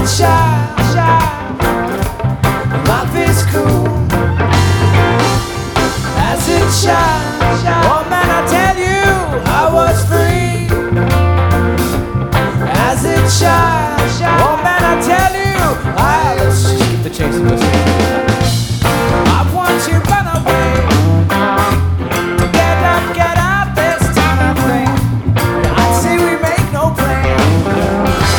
it shines, life is cool. As it shines, oh man, I tell you, I was free. As it shines, oh man, I tell you, let's just keep the chase and listen.